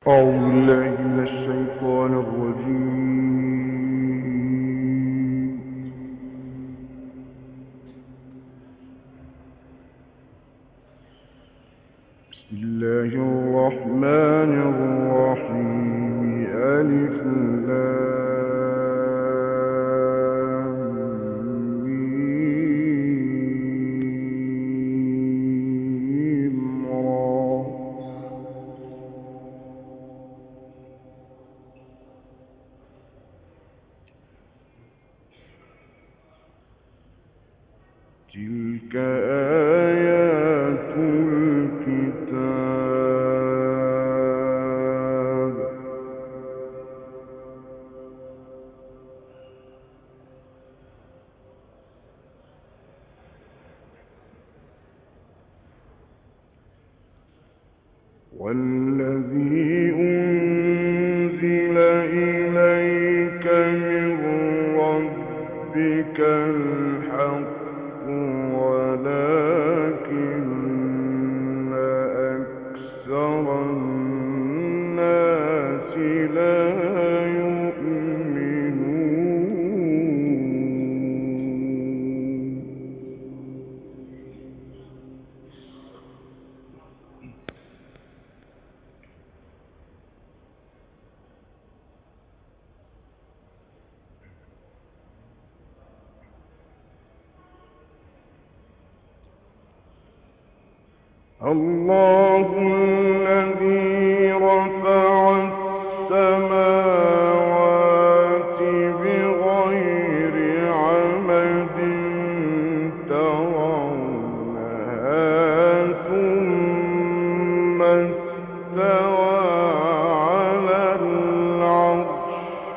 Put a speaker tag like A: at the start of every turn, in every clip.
A: أعوذ بالله من الشيطان الرجيم. بسم الله الرحمن الرحيم. ألف لام ميم را. تلك آيات الكتاب. والذي أنزل إليك من ربك الحق ولكن أكثر الناس لا يؤمنون. الله الذي رفع السماوات بغير عمد ترونها ثم استوى على العرش.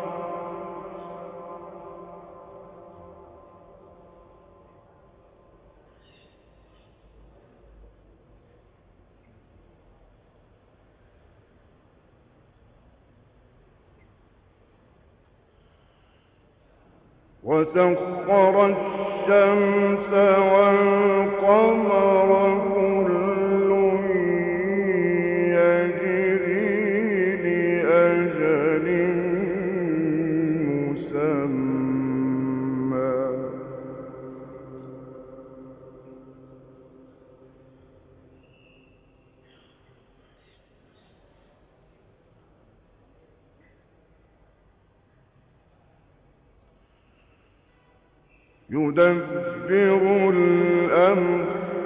A: وسخر الشمس والقمر كل يجري لأجل مسمى. يدبر الأمر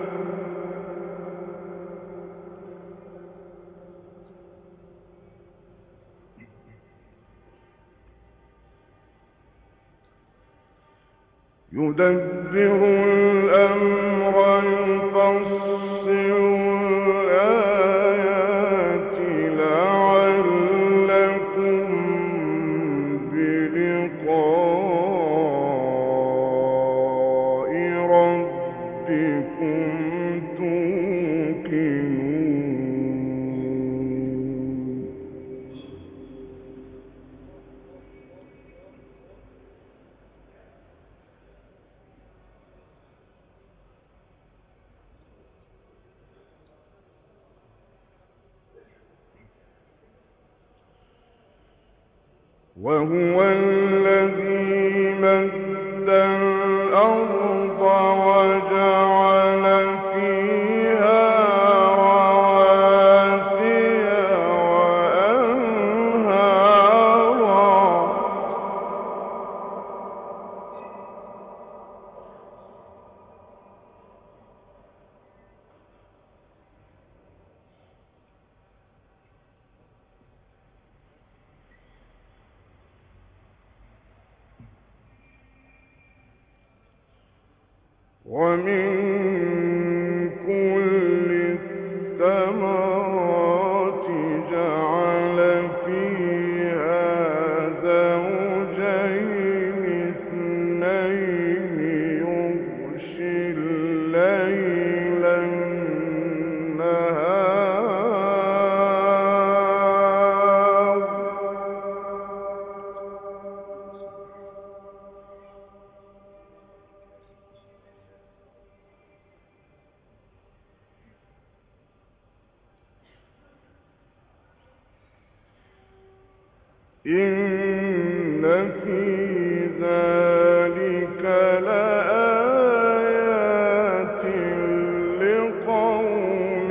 A: يفصل الآيات لعلكم بلقاء ربكم توقنون. وهو الذي مد الأرض وجعل فيها رواسي وأنهارا. ومن كل الثمرات جعل فيها زوجين اثنين يغشي الليل النهار. إن في ذلك لآيات لقوم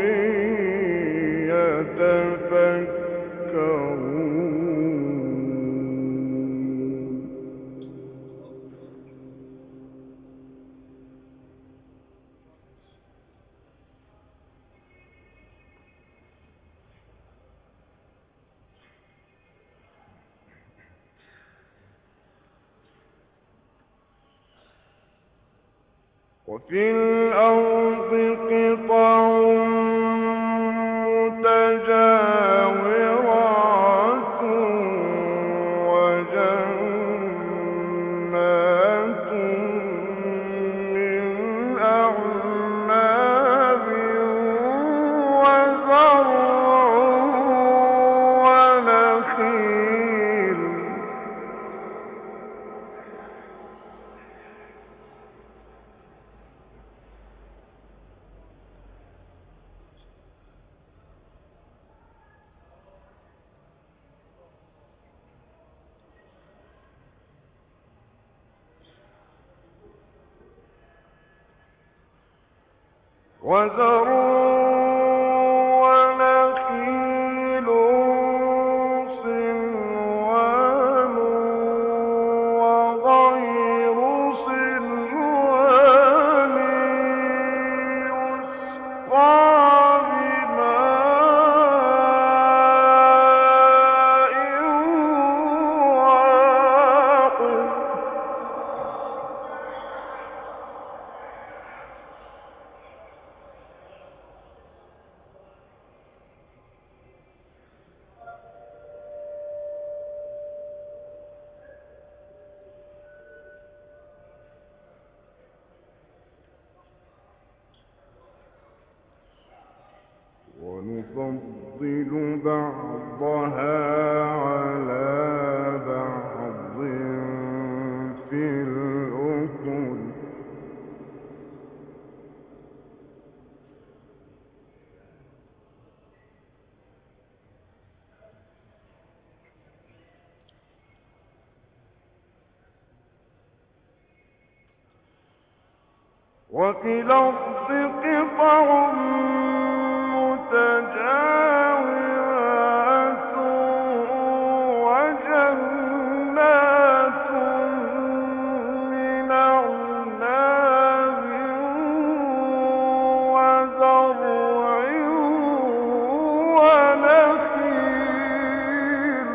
A: يتفكرون. وفي الأرض قطع متجاورات وجنات من أعناب وزرع ونخيل ونخيل صنوان وغير صنوان يسقى بماء واحد ونفضل بعضها على بعض في الأكل وفي الأرض قطع متجاورات وجنات من أعناب وزرع ونخيل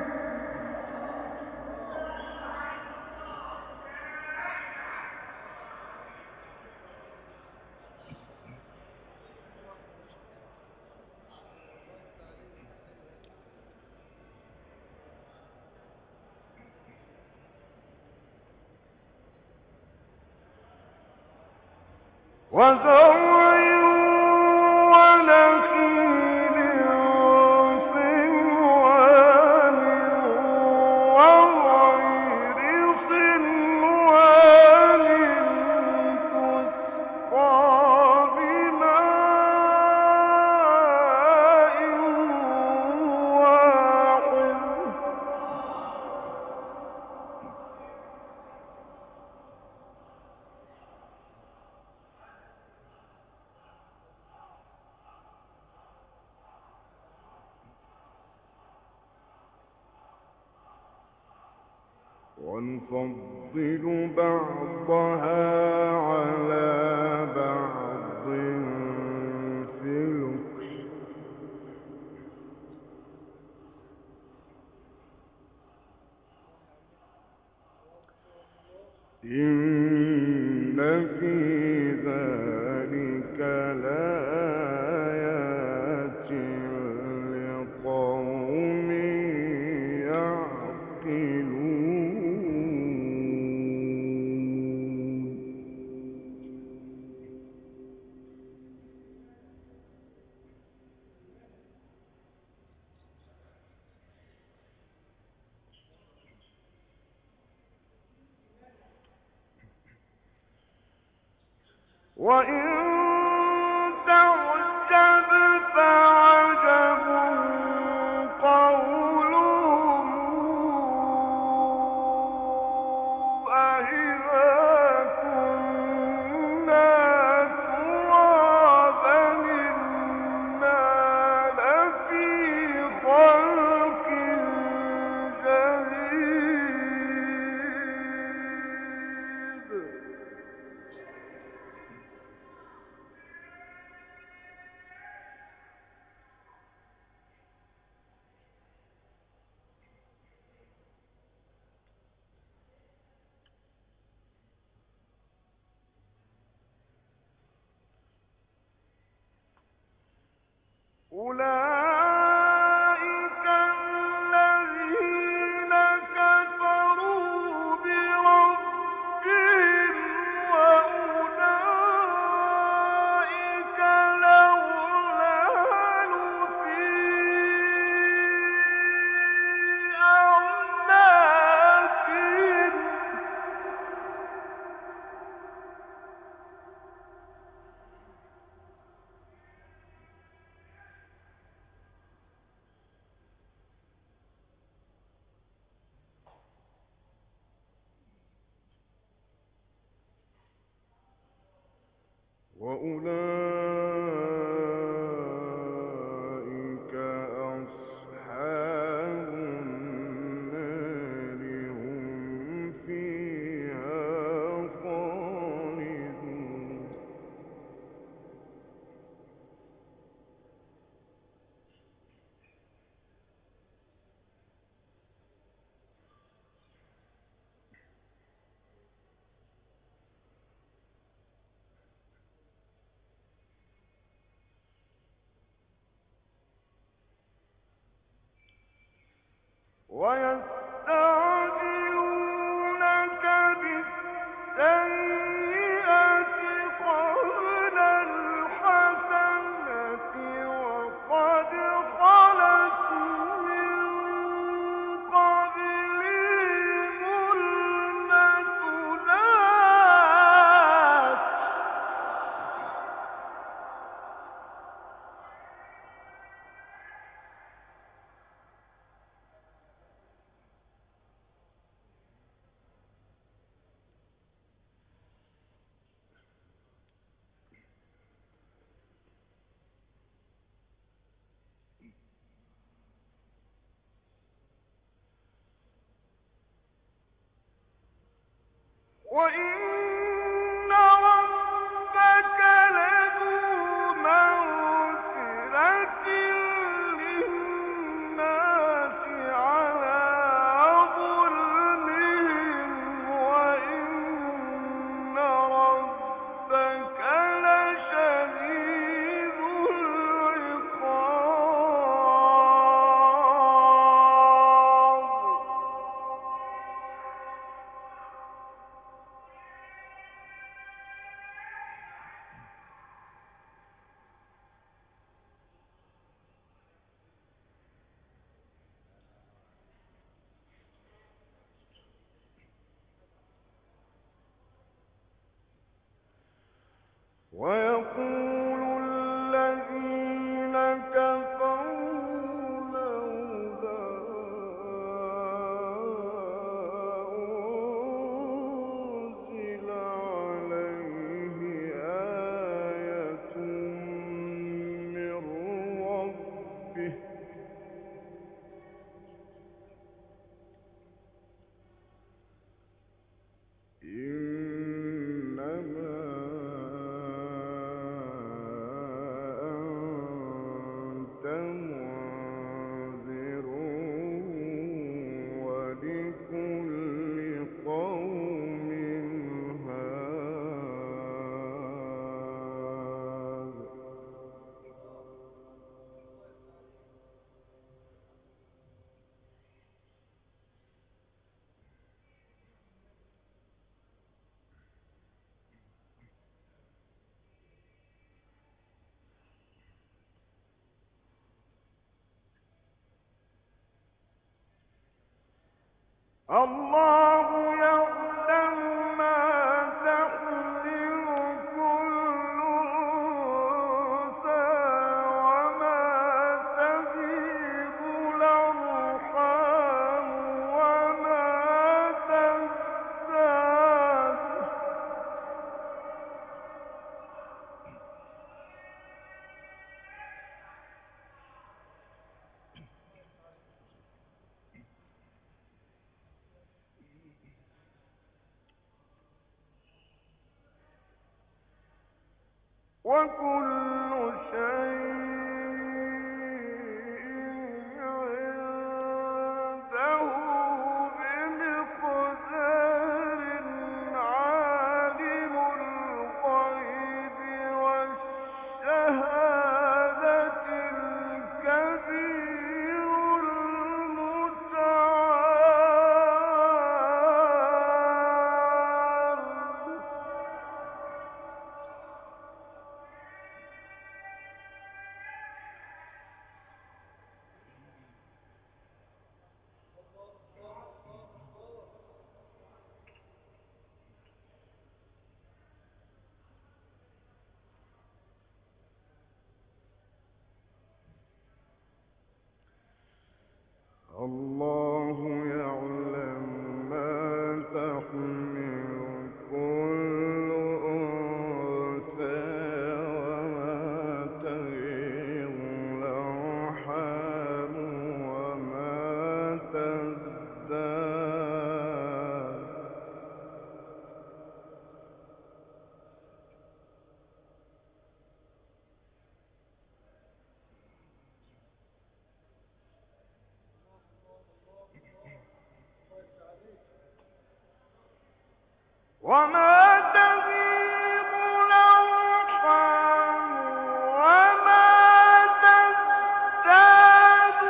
A: وزرع ونخيل صنوان وغير صنوان تسقى بماء واحد ونفضل بعضها على بعض في الأكل إن في ذلك لآيات لقوم يعقلون. وإن تعجب فعجب قولهم أولئك الذين كفروا بربهم وأولئك الأغلال في أعناقهم وأولئك أصحاب النار هم فيها خالدون ويستعجلونك بالسيئة قبل الحسنة وقد خلت من قبلهم المثلات وإن ربك لذو مغفرة للناس على ظلمهم وإن ربك لشديد العقاب ويقول الذين كفروا لولا أنزل عليه آية من ربه إنما أنت منذر ولكل قوم هاد الله يعلم ما تحمل كل أنثى وما تغيض الأرحام وما تزداد وكل شيء عنده بمقدار عالم الغيب والشهادة الله يعلم ما تحمل كل أنثى وما تغيض الأرحام وما تزداد. وما تغيض الأرحام وما تزداد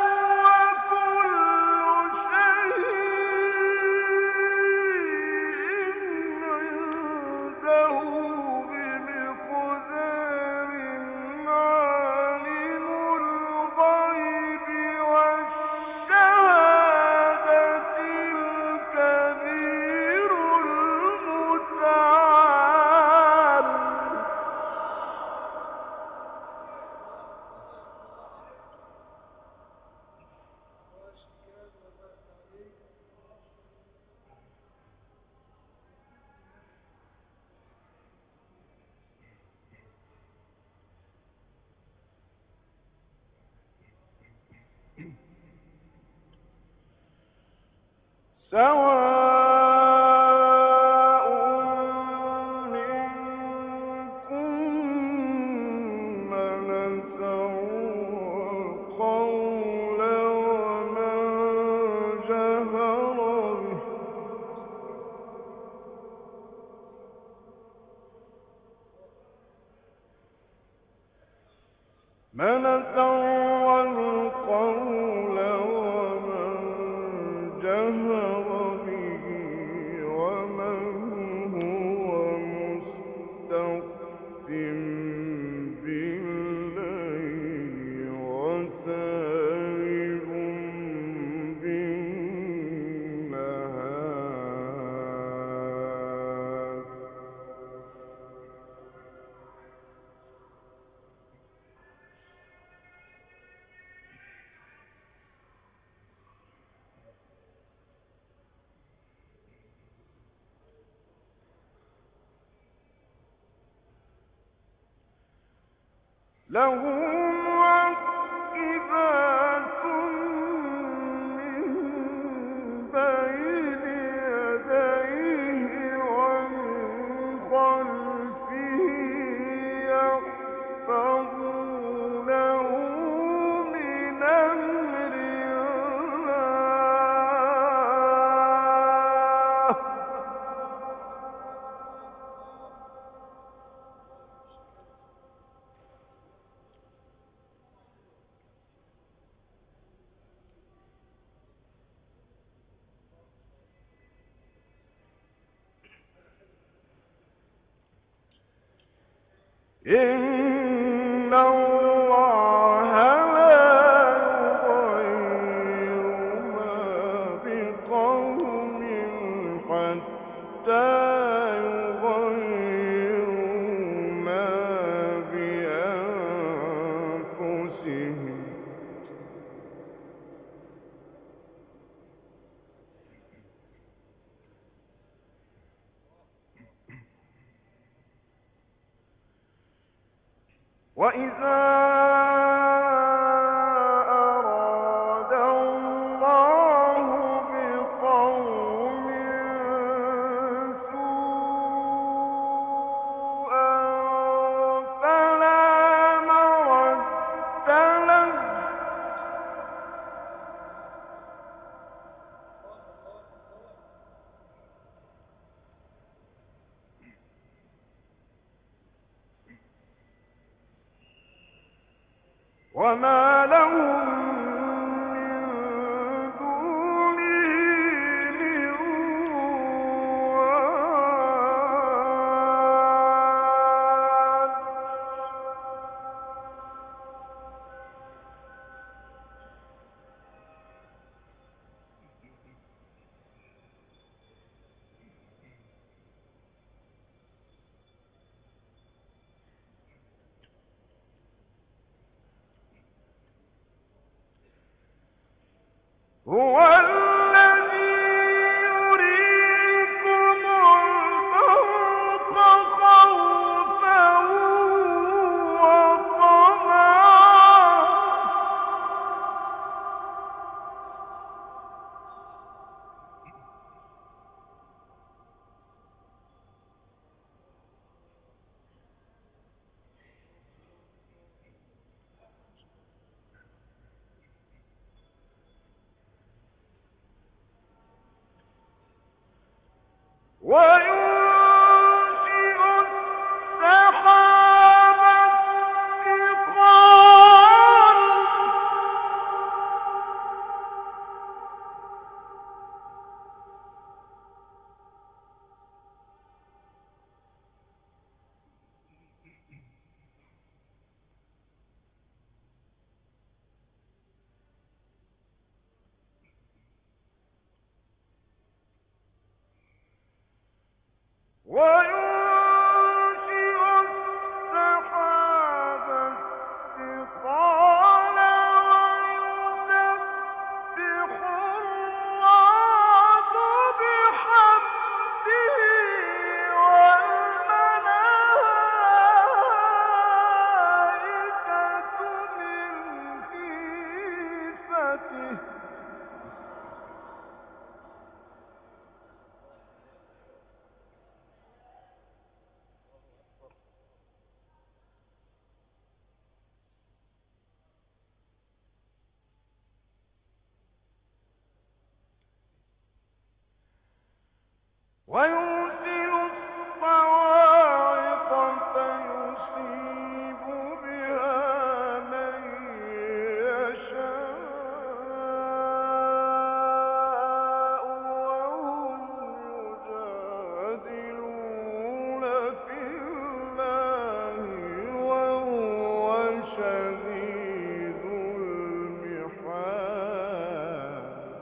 A: وكل شيء عنده بمقدار. عالم الغيب والشهادة الكبير المتعال. سواء منكم من أسر القول ومن جهر به. من أسر القول ومن جهر به ومن هو مستخف بالليل وسارب بالنهار. له معقبات من بين يديه ومن خلفه يحفظونه من أمر الله. إن الله لا يغير ما بقوم حتى يغيروا ما بأنفسهم. وإذا أراد الله بقوم سوءا فلا مرد له. وما لهم من دونه من وال. هو الذي يريكم البرق خوفا وطمعا. وينشئ السحاب الثقال. وينشئ السحاب الثقال ويسبح الرعد بحمده والملائكة من خيفته. ويرسل الصواعق فيصيب بها من يشاء وهم يجادلون في الله وهو شديد المحال.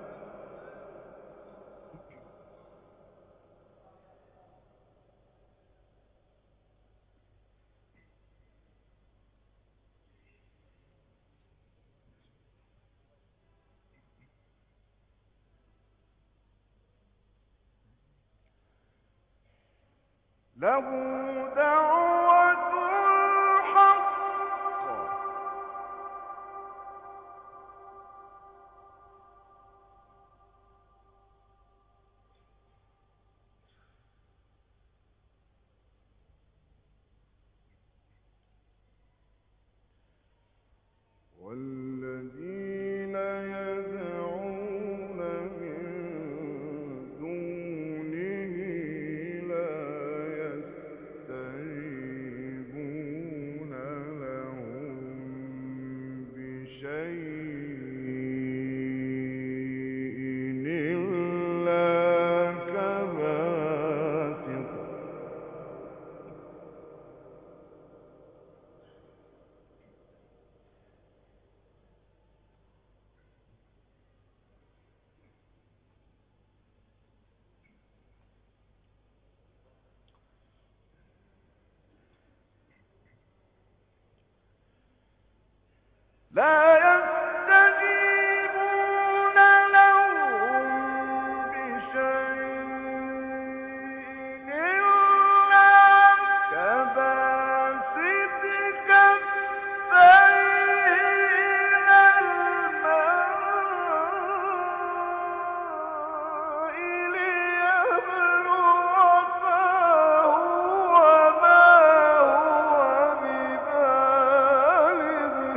A: له دعوة الحق. والذين يدعون من دونه لا يستجيبون لهم بشيء إلا كباسط لا يستجيبون لهم بشيء إلا كباسط كفيه إلى الماء ليبلغ فاه وما هو ببالغه.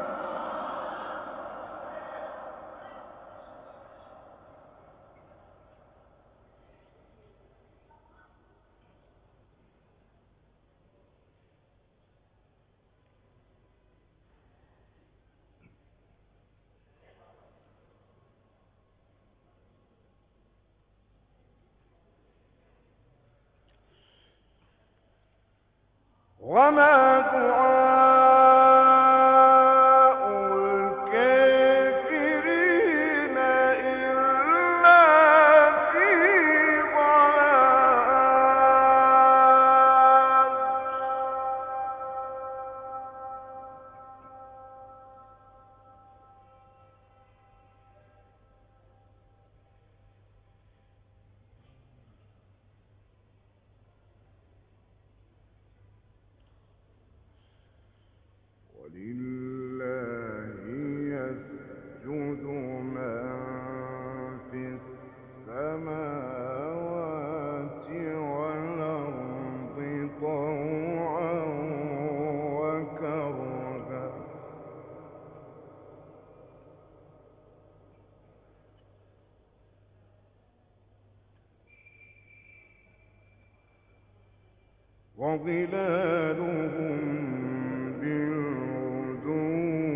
A: وما دعاء الكافرين إلا في ضلال. لله يسجد من في السماوات والأرض طوعا وكرها وظلالهم بالغدو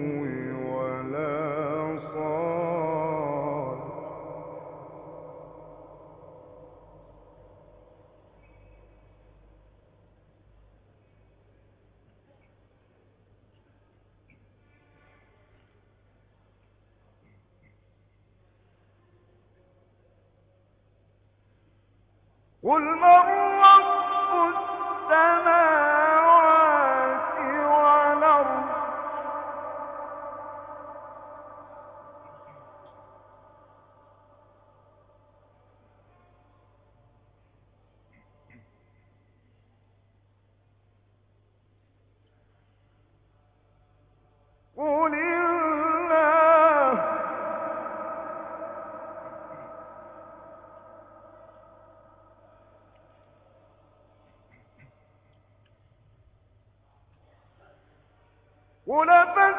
A: والآصال قل من رب السماوات والأرض قل الله قل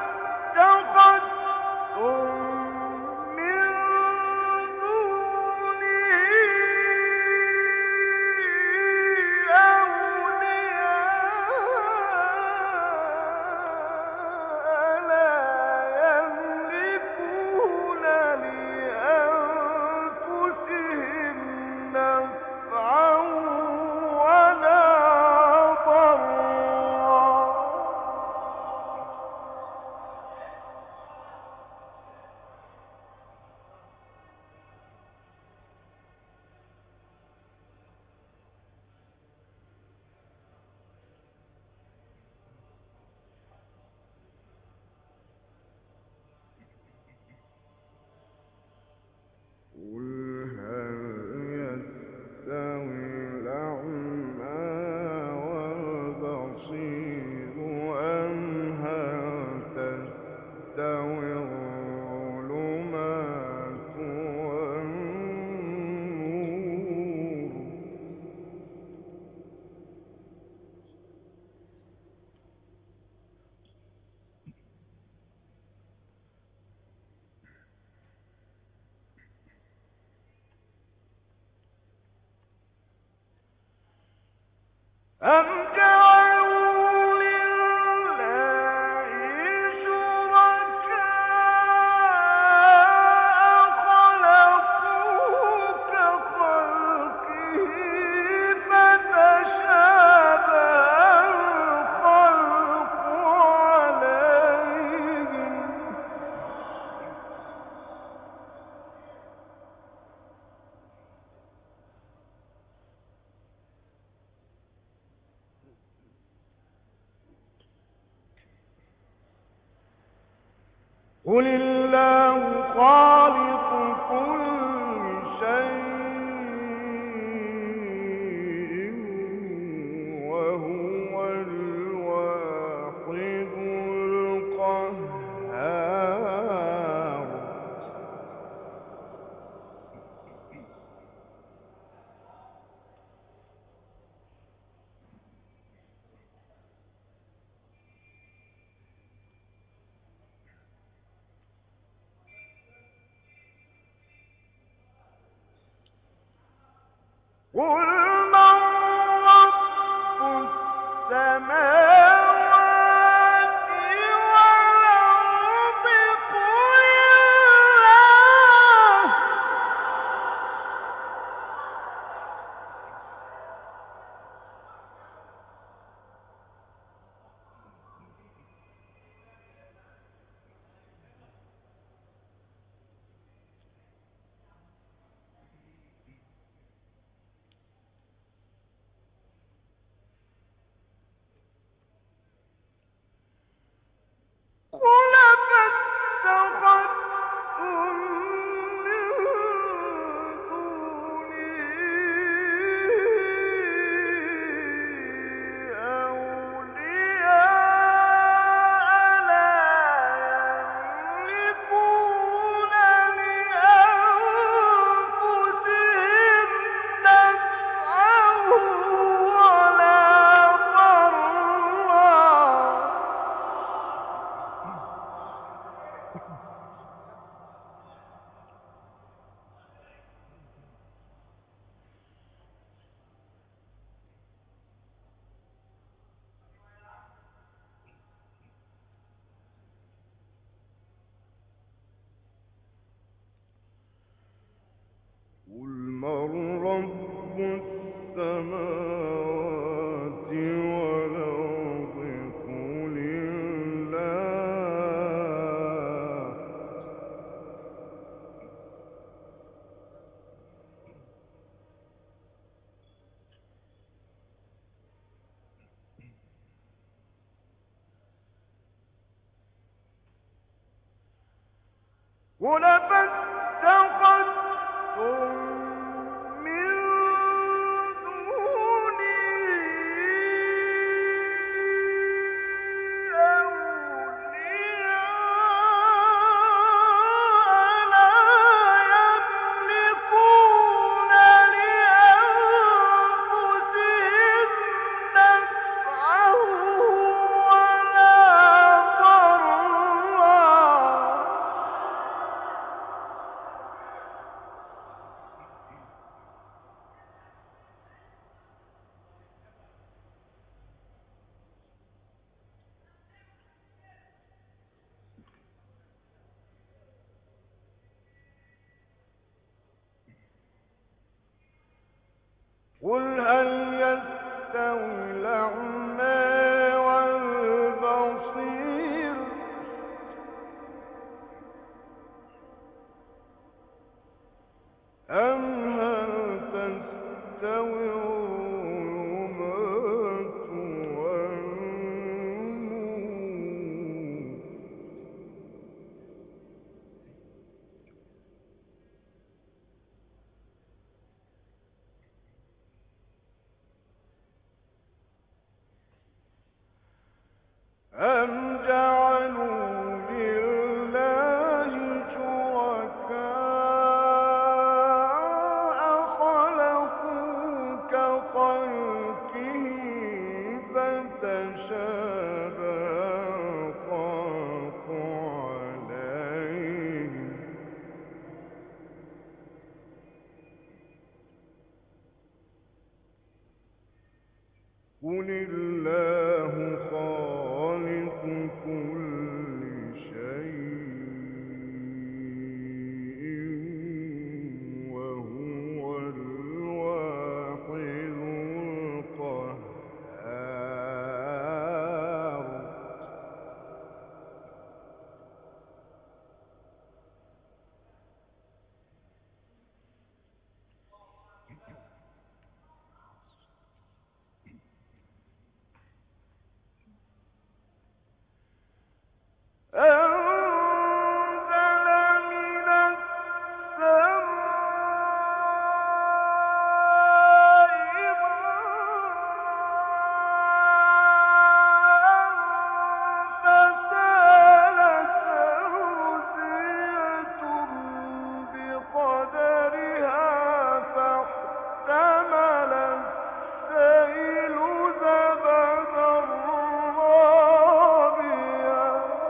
A: فاتخذتم من دونه أولياء لا يملكون لأنفسهم نفعا ولا ضرا قل هل يستوي الأعمى والبصير أم هل تستوي الظلمات والنور أم جعلوا لله شركاء خلقوا كخلقه فتشابه الخلق عليهم قل الله خالق كل شيء وهو الواحد القهار قل من رب السماوات والأرض قل الله قل فاتخذتم من دوني أولياء لا يملكون لأنفسهم نفعا ولا ضرا. قل هل يستوي الأعمى والبصير أم هل تستوي الظلمات والنور أم جعلوا لله شركاء خلقوا كخلقه فتشابه الخلق عليهم قل الله خالق كل شيء وهو الواحد القهار. أنزل من السماء ماء فسالت أودية بقدرها فاحتمل السيل زبدا رابيا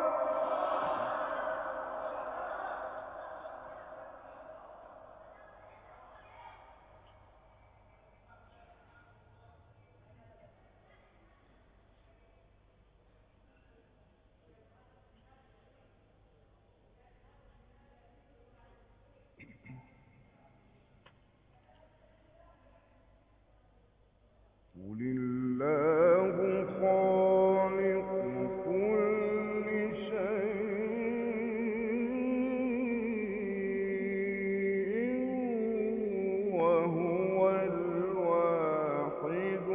A: قل الله خالق كل شيء وهو الواحد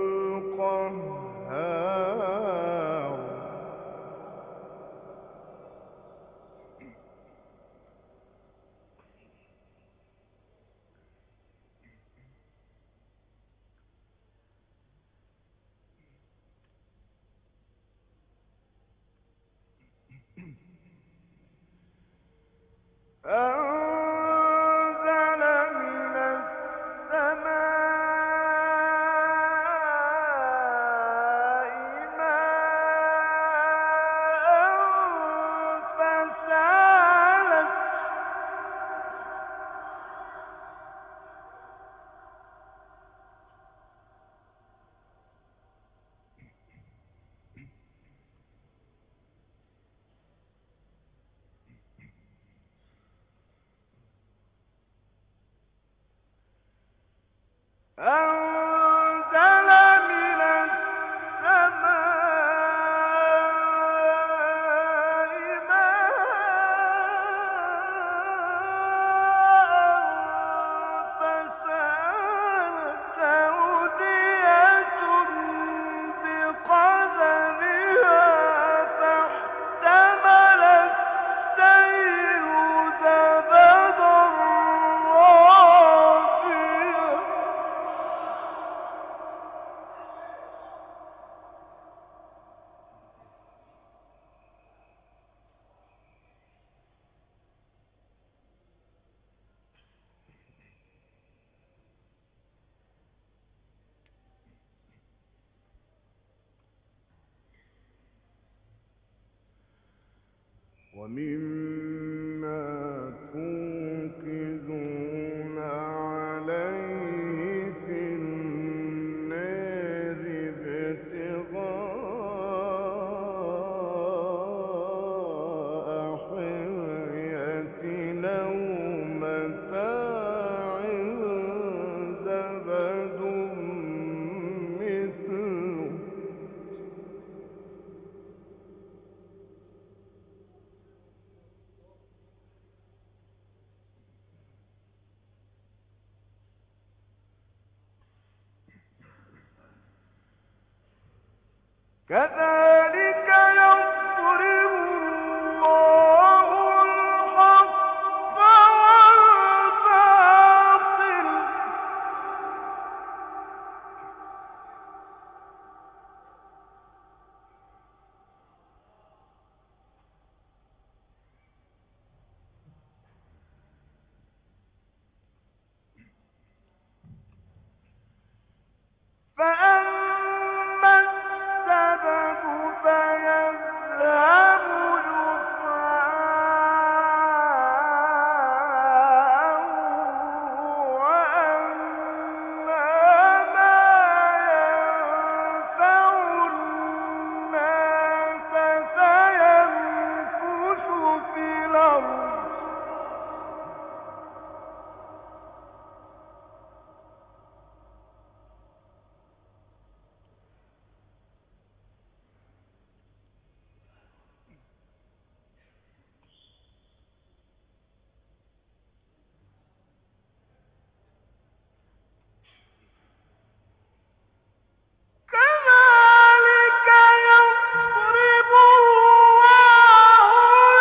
A: القهار. أنزل من السماء ماء فسالت أنزل من السماء ماء فسالت أودية بقدرها فاحتمل السيل ومما توقدون عليه في النار ابتغاء حلية أو متاع زبد مثله كذلك يضرب الله الحق والباطل فأما السبب فيذهب جفاء وأما ما ينفع الناس فيمكث في الأرض كذلك يضرب الله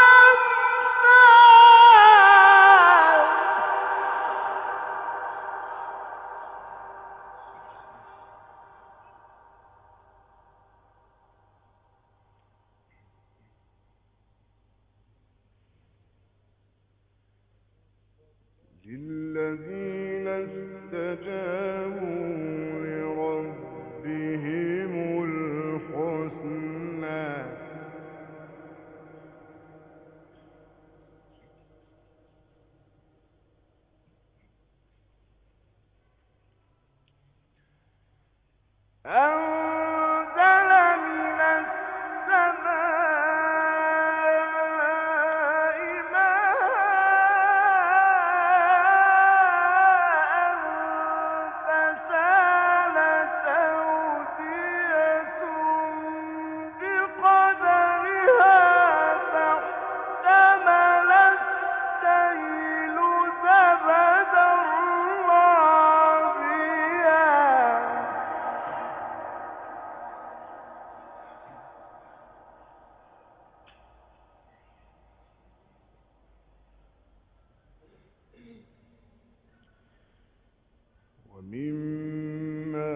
A: الأمثال للذين استجابوا لربهم الحسنى أنزل من السماء ماء فسالت أودية بقدرها فاحتمل السيل زبدا رابيا ومما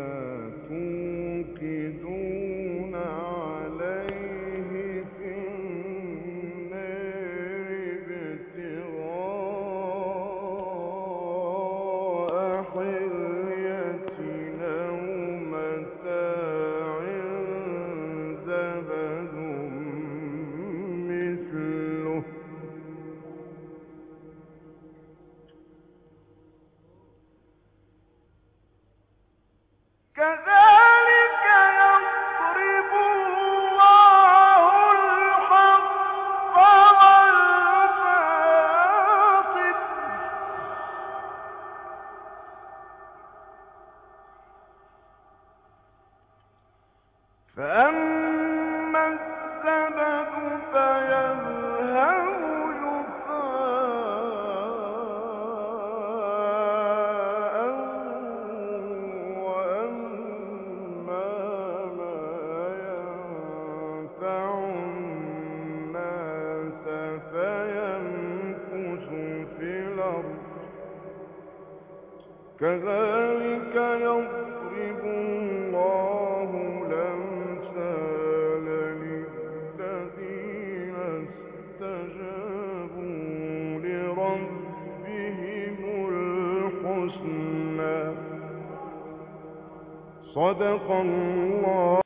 A: توقدون عليه في النار ابتغاء حلية أو متاع زبد مثله كذلك يضرب الله الحق والباطل فأما الزبد فيذهب جفاء وأما ما ينفع الناس فيمكث في الأرض كذلك يضرب الله الأمثال للذين استجابوا لربهم الحسنى صدق الله